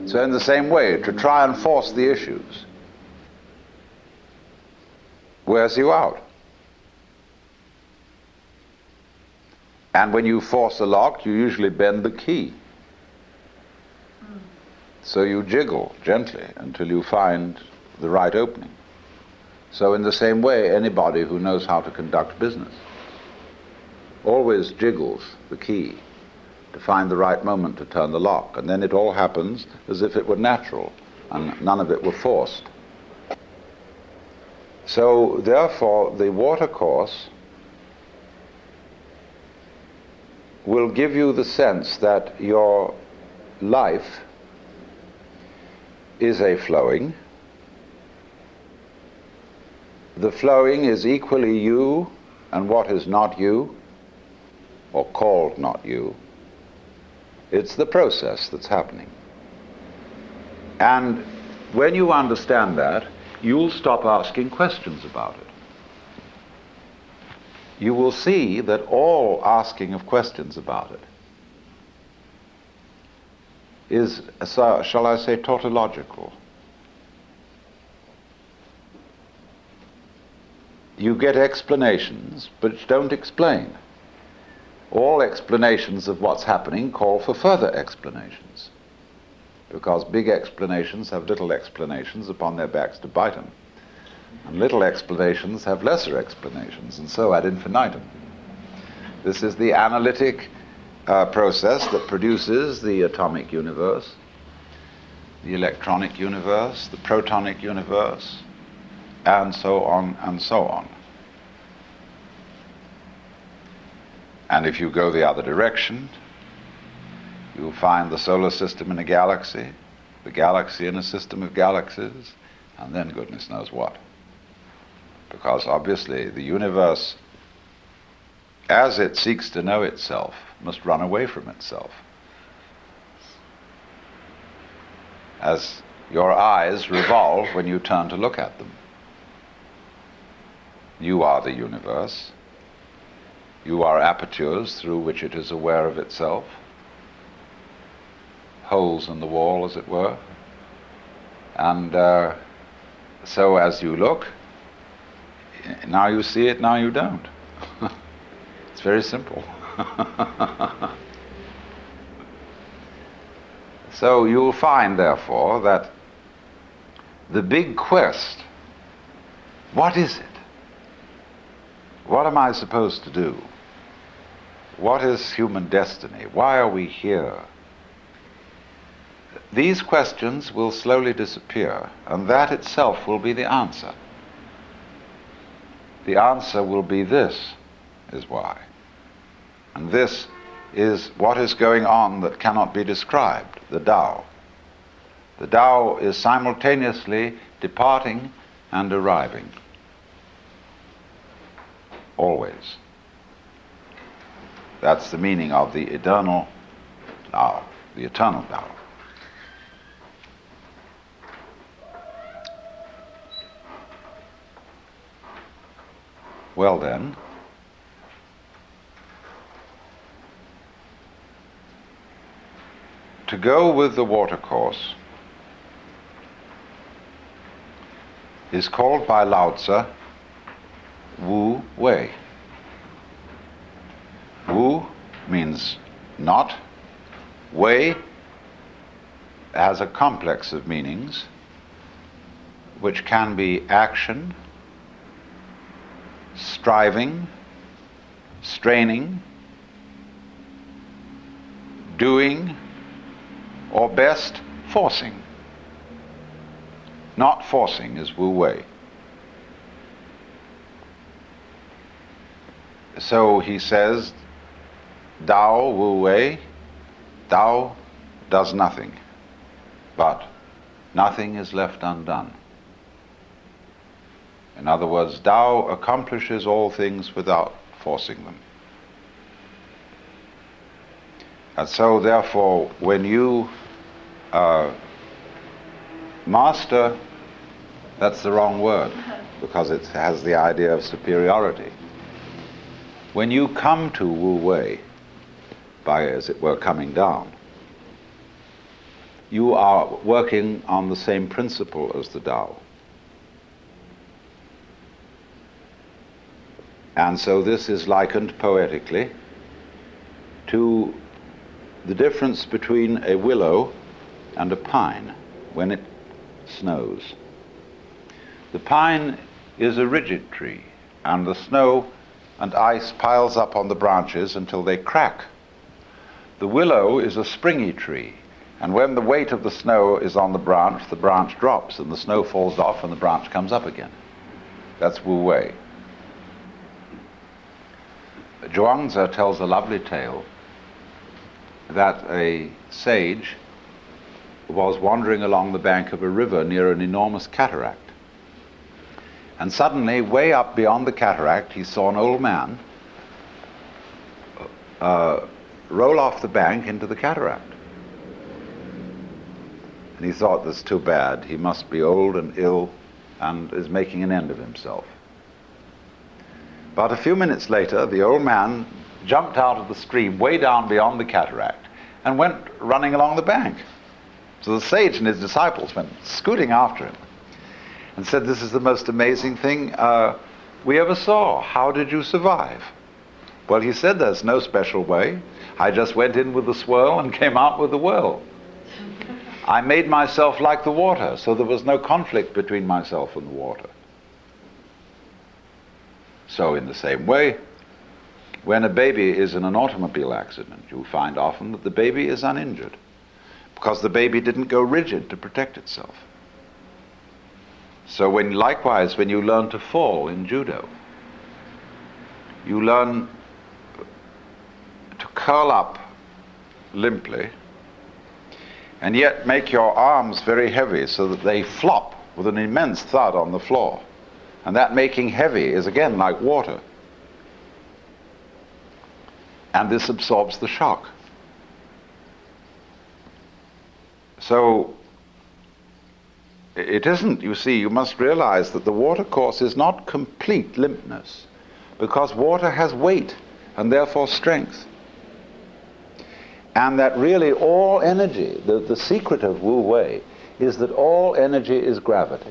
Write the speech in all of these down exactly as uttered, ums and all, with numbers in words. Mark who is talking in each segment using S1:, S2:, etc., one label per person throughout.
S1: So in the same way, to try and force the issues wears you out. And when you force a lock, you usually bend the key. So you jiggle gently until you find the right opening. So in the same way, anybody who knows how to conduct business always jiggles the key to find the right moment to turn the lock. And then it all happens as if it were natural and none of it were forced. So therefore, the watercourse will give you the sense that your life is a flowing. The flowing is equally you and what is not you, or called not you. It's the process that's happening. And when you understand that, you'll stop asking questions about it. You will see that all asking of questions about it is, shall I say, tautological. You get explanations, but don't explain. All explanations of what's happening call for further explanations, because big explanations have little explanations upon their backs to bite them, and little explanations have lesser explanations, and so ad infinitum. This is the analytic uh, process that produces the atomic universe, the electronic universe, the protonic universe, and so on and so on. And if you go the other direction, you'll find the solar system in a galaxy, the galaxy in a system of galaxies, and then goodness knows what. Because obviously the universe, as it seeks to know itself, must run away from itself. As your eyes revolve when you turn to look at them. You are the universe. You are apertures through which it is aware of itself. Holes in the wall, as it were. And uh, so as you look, now you see it, now you don't. It's very simple. So you'll find, therefore, that the big quest, what is it? What am I supposed to do? What is human destiny? Why are we here? These questions will slowly disappear, and that itself will be the answer. The answer will be this is why. And this is what is going on that cannot be described, the Tao. The Tao is simultaneously departing and arriving. Always. That's the meaning of the eternal Tao, the eternal Tao. Well then, to go with the watercourse is called by Lao Tzu Wu Wei. Wu means not. Wei has a complex of meanings which can be action, striving, straining, doing, or best, forcing. Not forcing is Wu Wei. So he says, Tao Wu Wei, Tao does nothing, but nothing is left undone. In other words, Tao accomplishes all things without forcing them. And so therefore, when you uh, master, that's the wrong word, because it has the idea of superiority. When you come to Wu Wei, by, as it were, coming down, you are working on the same principle as the Tao. And so this is likened poetically to the difference between a willow and a pine when it snows. The pine is a rigid tree, and the snow and ice piles up on the branches until they crack. The willow is a springy tree, and when the weight of the snow is on the branch, the branch drops and the snow falls off and the branch comes up again. That's Wu Wei. Zhuangzi tells a lovely tale that a sage was wandering along the bank of a river near an enormous cataract. And suddenly, way up beyond the cataract, he saw an old man uh, roll off the bank into the cataract. And he thought, that's too bad. He must be old and ill and is making an end of himself. But a few minutes later, the old man jumped out of the stream way down beyond the cataract and went running along the bank. So the sage and his disciples went scooting after him and said, this is the most amazing thing uh, we ever saw. How did you survive? Well, he said, there's no special way. I just went in with the swirl and came out with the whirl. I made myself like the water, so there was no conflict between myself and the water. So in the same way, when a baby is in an automobile accident, you find often that the baby is uninjured because the baby didn't go rigid to protect itself. So when, likewise, when you learn to fall in judo, you learn to curl up limply and yet make your arms very heavy so that they flop with an immense thud on the floor. And that making heavy is again like water. And this absorbs the shock. So it isn't, you see, you must realize that the water course is not complete limpness, because water has weight and therefore strength. And that really all energy, the, the secret of Wu Wei, is that all energy is gravity.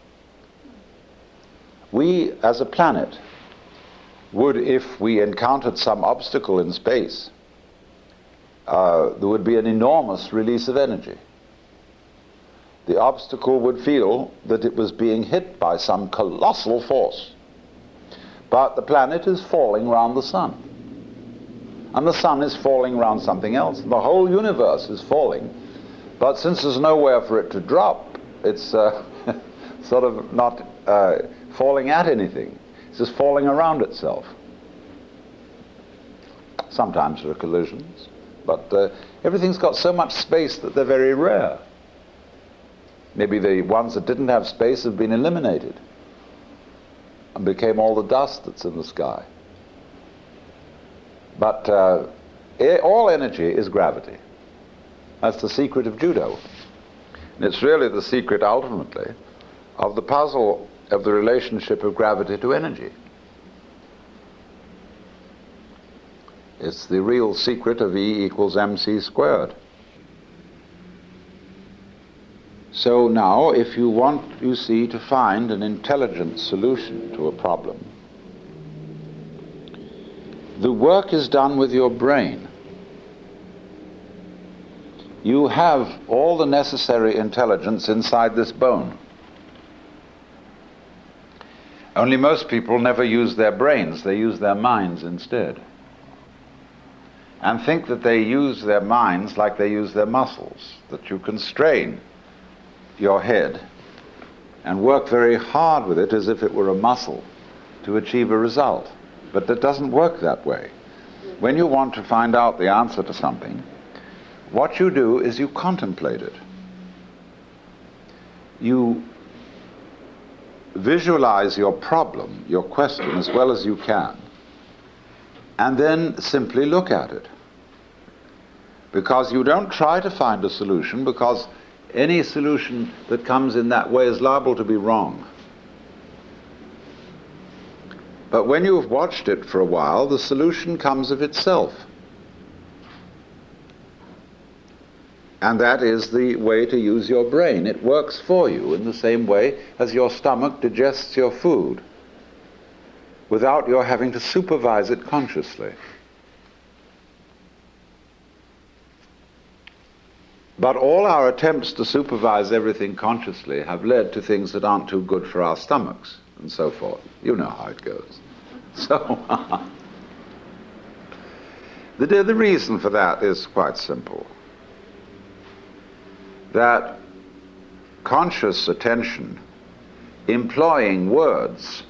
S1: We, as a planet, would, if we encountered some obstacle in space, uh, there would be an enormous release of energy. The obstacle would feel that it was being hit by some colossal force. But the planet is falling around the sun. And the sun is falling around something else. The whole universe is falling. But since there's nowhere for it to drop, it's uh, sort of not uh, falling at anything. It's just falling around itself. Sometimes there are collisions, but uh, everything's got so much space that they're very rare. Maybe the ones that didn't have space have been eliminated and became all the dust that's in the sky. But uh, all energy is gravity. That's the secret of judo. And it's really the secret, ultimately, of the puzzle of the relationship of gravity to energy. It's the real secret of E equals mc squared. So now, if you want, you see, to find an intelligent solution to a problem, the work is done with your brain. You have all the necessary intelligence inside this bone. Only most people never use their brains, they use their minds instead. And think that they use their minds like they use their muscles, that you can strain your head and work very hard with it as if it were a muscle to achieve a result. But it doesn't work that way. When you want to find out the answer to something, what you do is you contemplate it. You visualize your problem, your question, as well as you can, and then simply look at it. Because you don't try to find a solution, because any solution that comes in that way is liable to be wrong. But when you've watched it for a while, the solution comes of itself. And that is the way to use your brain. It works for you in the same way as your stomach digests your food, without your having to supervise it consciously. But all our attempts to supervise everything consciously have led to things that aren't too good for our stomachs, and so forth. You know how it goes. So, the, the reason for that is quite simple. That conscious attention, employing words,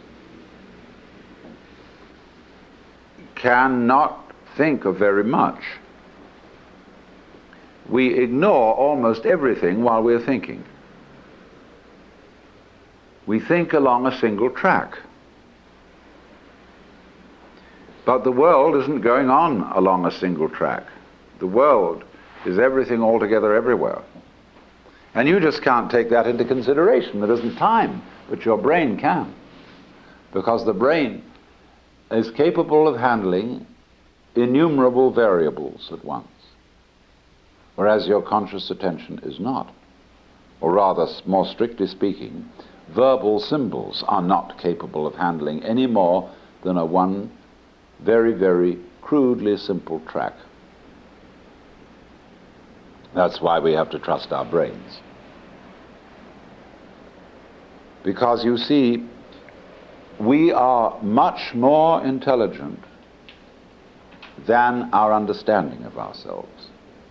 S1: cannot think of very much. We ignore almost everything while we're thinking. We think along a single track. But the world isn't going on along a single track. The world is everything altogether everywhere. And you just can't take that into consideration. There isn't time, but your brain can. Because the brain is capable of handling innumerable variables at once, whereas your conscious attention is not. Or rather, more strictly speaking, verbal symbols are not capable of handling any more than a one very, very crudely simple track. That's why we have to trust our brains. Because you see, we are much more intelligent than our understanding of ourselves.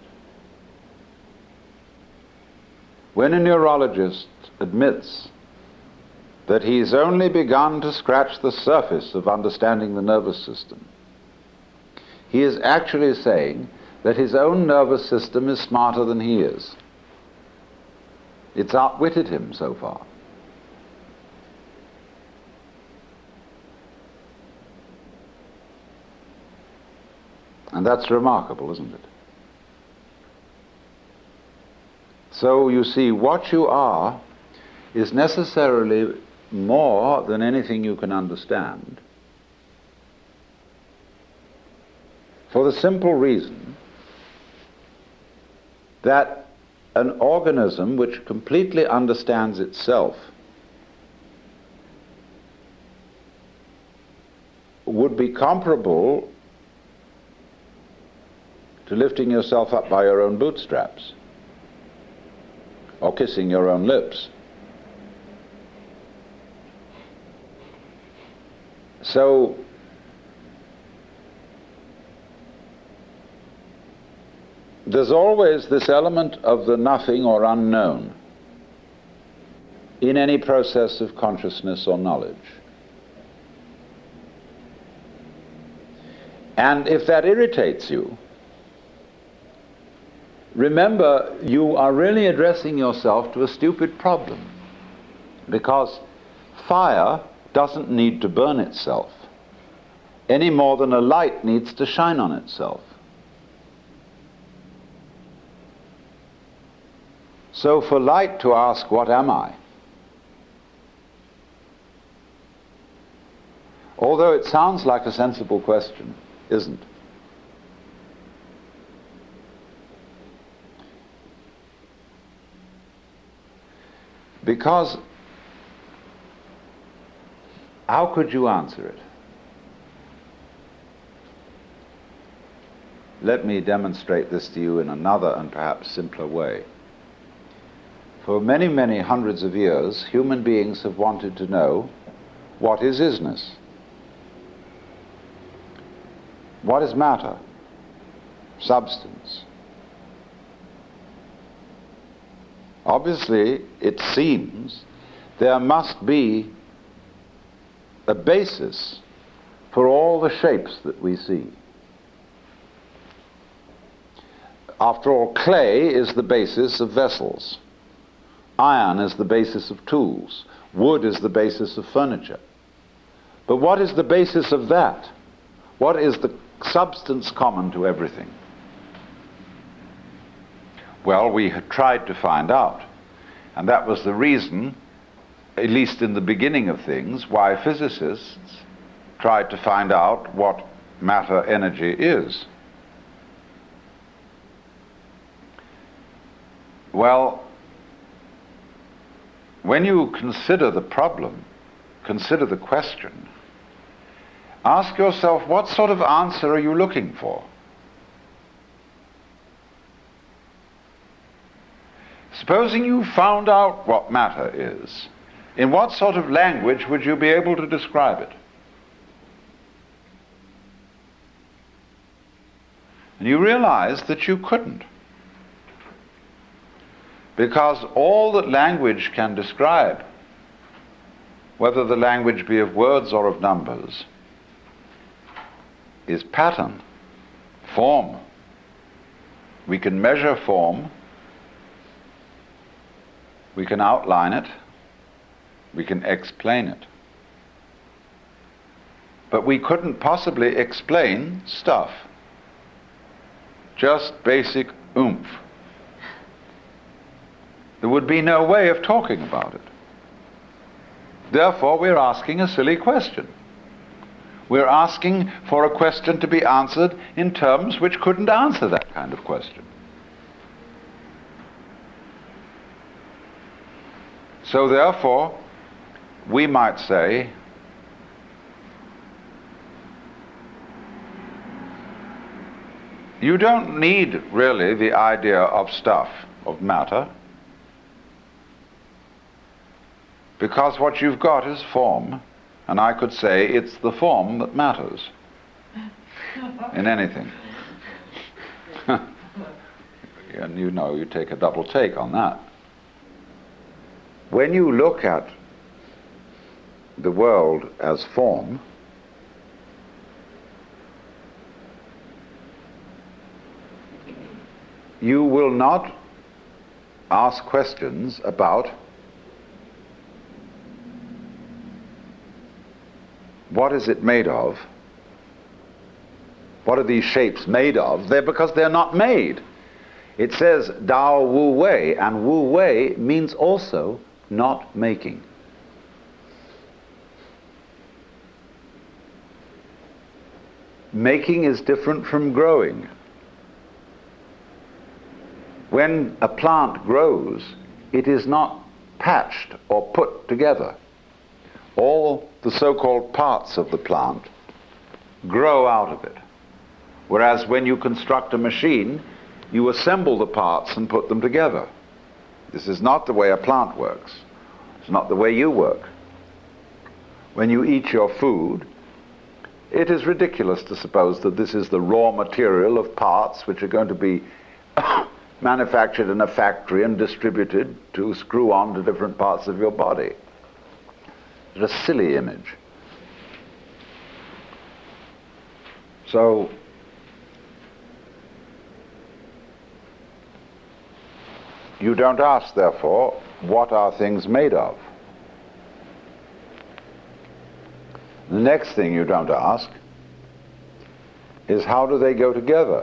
S1: When a neurologist admits that he's only begun to scratch the surface of understanding the nervous system, he is actually saying that his own nervous system is smarter than he is. It's outwitted him so far. And that's remarkable, isn't it? So you see, what you are is necessarily more than anything you can understand, for the simple reason that an organism which completely understands itself would be comparable to lifting yourself up by your own bootstraps or kissing your own lips. So there's always this element of the nothing or unknown in any process of consciousness or knowledge. And if that irritates you, remember, you are really addressing yourself to a stupid problem, because fire doesn't need to burn itself any more than a light needs to shine on itself. So for light to ask, "What am I?" although it sounds like a sensible question, isn't. Because how could you answer it? Let me demonstrate this to you in another and perhaps simpler way. For many, many hundreds of years, human beings have wanted to know, what is isness? What is matter? Substance? Obviously, it seems there must be a basis for all the shapes that we see. After all, clay is the basis of vessels. Iron is the basis of tools. Wood is the basis of furniture. But what is the basis of that? What is the substance common to everything? Well, we had tried to find out. And that was the reason, at least in the beginning of things, why physicists tried to find out what matter energy is. Well, when you consider the problem, consider the question, ask yourself, what sort of answer are you looking for? Supposing you found out what matter is, in what sort of language would you be able to describe it? And you realize that you couldn't. Because all that language can describe, whether the language be of words or of numbers, is pattern, form. We can measure form, we can outline it, we can explain it. But we couldn't possibly explain stuff. Just basic oomph. There would be no way of talking about it. Therefore, we're asking a silly question. We're asking for a question to be answered in terms which couldn't answer that kind of question. So therefore, we might say, you don't need really the idea of stuff, of matter, because what you've got is form, and I could say it's the form that matters in anything. And you know, you take a double take on that. When you look at the world as form, you will not ask questions about what is it made of? What are these shapes made of? They're because they're not made. It says Dao Wu Wei, and Wu Wei means also not making. Making is different from growing. When a plant grows, it is not patched or put together. All the so-called parts of the plant grow out of it. Whereas when you construct a machine, you assemble the parts and put them together. This is not the way a plant works. It's not the way you work. When you eat your food, it is ridiculous to suppose that this is the raw material of parts which are going to be manufactured in a factory and distributed to screw on to different parts of your body. It's a silly image. So, you don't ask, therefore, what are things made of? The next thing you don't ask is, how do they go together?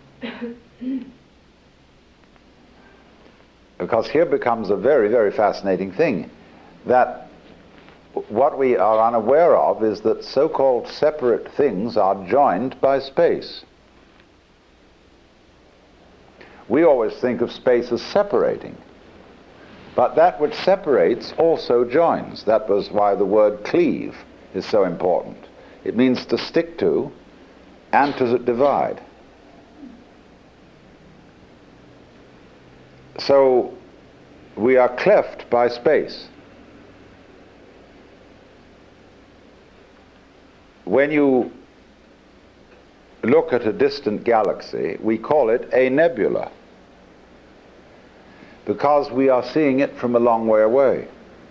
S1: Because here becomes a very, very fascinating thing, that what we are unaware of is that so-called separate things are joined by space. We always think of space as separating, but that which separates also joins. That was why the word cleave is so important. It means to stick to and to divide. So we are cleft by space. When you look at a distant galaxy, we call it a nebula, because we are seeing it from a long way away.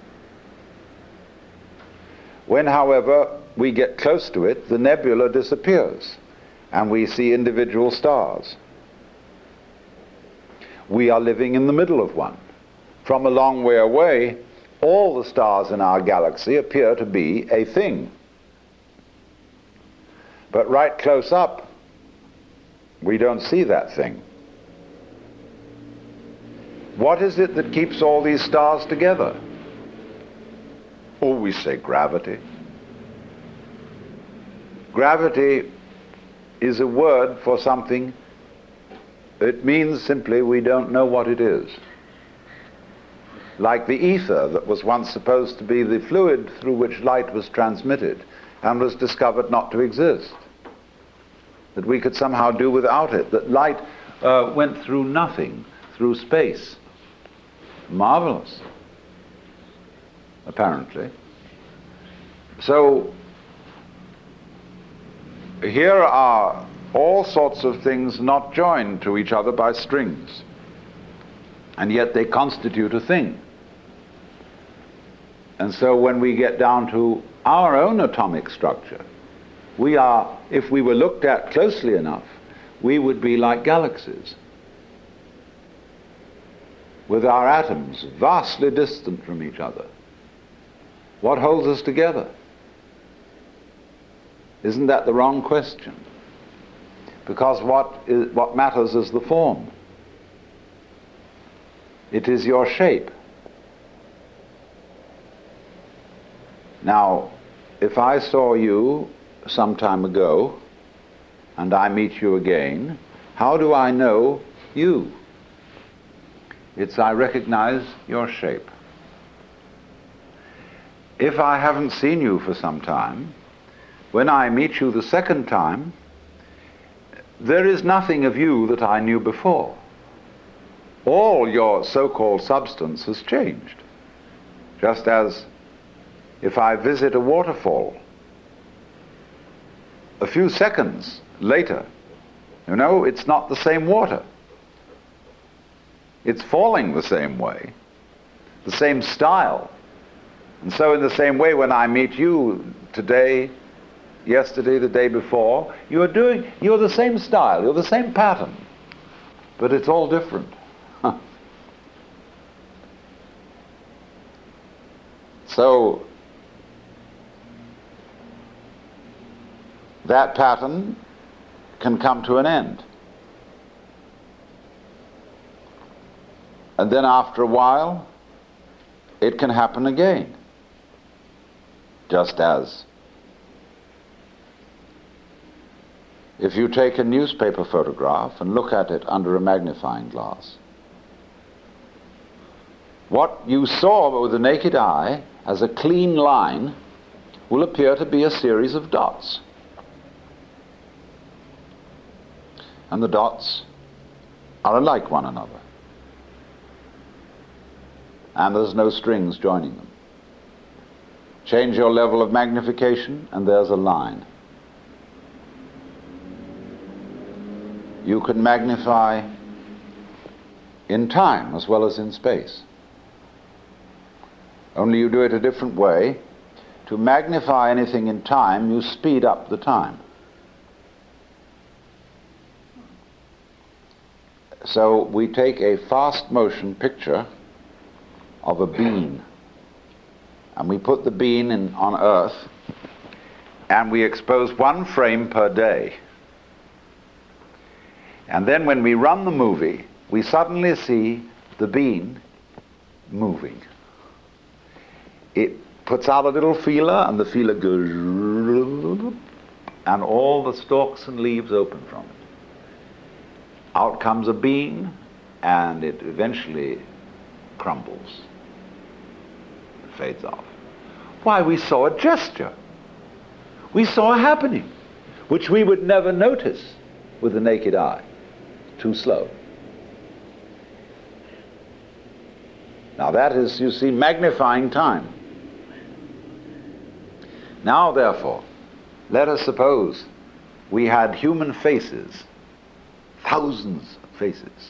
S1: When, however, we get close to it, the nebula disappears, and we see individual stars. We are living in the middle of one. From a long way away, all the stars in our galaxy appear to be a thing. But right close up, we don't see that thing. What is it that keeps all these stars together? Oh, we say gravity. Gravity is a word for something. It means simply we don't know what it is. like the ether that was once supposed to be the fluid through which light was transmitted and was discovered not to exist. That we could somehow do without it, that light uh, went through nothing, through space. Marvelous, apparently. So, here are all sorts of things not joined to each other by strings, and yet they constitute a thing. And so when we get down to our own atomic structure, we are, if we were looked at closely enough, we would be like galaxies, with our atoms vastly distant from each other. What holds us together? Isn't that the wrong question? Because what is, what matters is the form. It is your shape. Now, if I saw you some time ago and I meet you again, how do I know you? It's I recognize your shape. If I haven't seen you for some time, when I meet you the second time, there is nothing of you that I knew before. All your so-called substance has changed. Just as if I visit a waterfall, a few seconds later, you know, it's not the same water. It's falling the same way, the same style. And so in the same way, when I meet you today, yesterday, the day before, you're doing, you're the same style, you're the same pattern, but it's all different. Huh. So that pattern can come to an end. And then after a while, it can happen again. Just as if you take a newspaper photograph and look at it under a magnifying glass, what you saw with the naked eye as a clean line will appear to be a series of dots. And the dots are unlike one another. And there's no strings joining them. Change your level of magnification and there's a line. You can magnify in time as well as in space. Only you do it a different way. To magnify anything in time, you speed up the time. So we take a fast motion picture of a bean, and we put the bean in, on Earth, and we expose one frame per day. And then when we run the movie, we suddenly see the bean moving. It puts out a little feeler, and the feeler goes, and all the stalks and leaves open from it. Out comes a bean, and it eventually crumbles. It fades off. Why, we saw a gesture. We saw a happening, which we would never notice with the naked eye. Too slow. Now that is, you see, magnifying time. Now, therefore, let us suppose we had human faces, thousands of faces,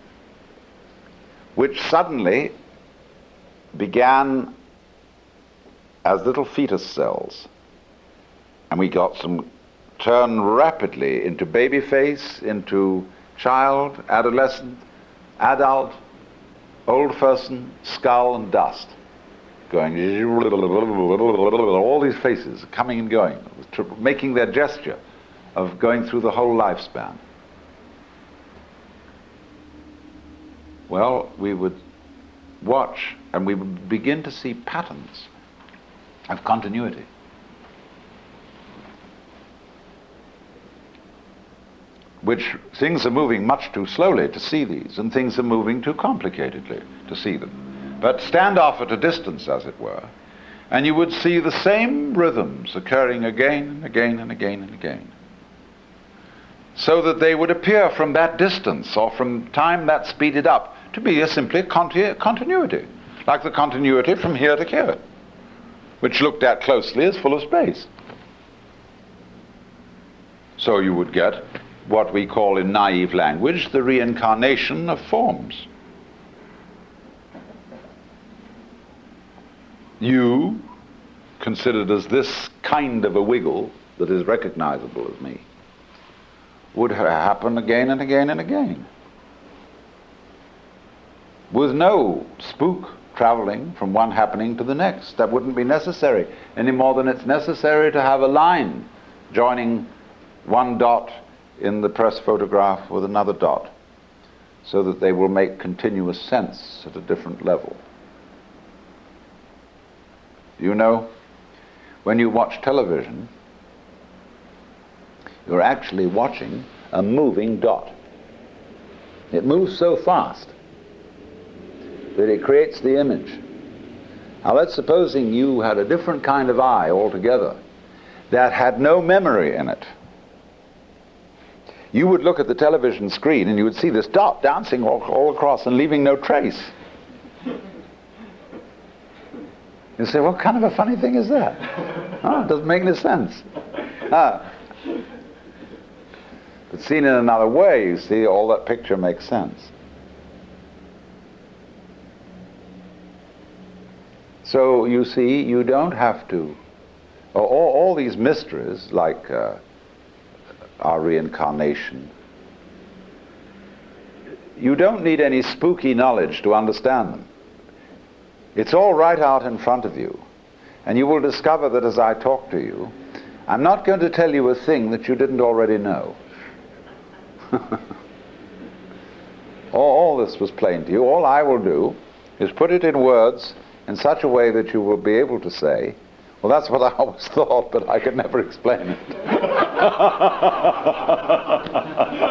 S1: which suddenly began as little fetus cells, and we got some turn rapidly into baby face, into child, adolescent, adult, old person, skull and dust, going, all these faces coming and going, making their gesture of going through the whole lifespan. Well, we would watch and we would begin to see patterns of continuity. Which things are moving much too slowly to see these, and things are moving too complicatedly to see them. but stand off at a distance, as it were, and you would see the same rhythms occurring again and again and again and again, so that they would appear from that distance, or from time that speeded up, to be a simply conti- continuity, like the continuity from here to here, which looked at closely is full of space. So you would get what we call in naive language the reincarnation of forms. You, considered as this kind of a wiggle that is recognizable as me, would ha- happen again and again and again, with no spook traveling from one happening to the next. That wouldn't be necessary any more than it's necessary to have a line joining one dot in the press photograph with another dot, so that they will make continuous sense at a different level. You know, when you watch television, you're actually watching a moving dot. It moves so fast that it creates the image. Now let's supposing you had a different kind of eye altogether that had no memory in it. You would look at the television screen and you would see this dot dancing all, all across and leaving no trace. You say, what kind of a funny thing is that? Oh, it doesn't make any sense. Ah. But seen in another way, you see, all that picture makes sense. So you see, you don't have to, all, all these mysteries, like uh, our reincarnation, you don't need any spooky knowledge to understand them. It's all right out in front of you. And you will discover that as I talk to you, I'm not going to tell you a thing that you didn't already know. all, all this was plain to you. All I will do is put it in words in such a way that you will be able to say, well, that's what I always thought, but I could never explain it.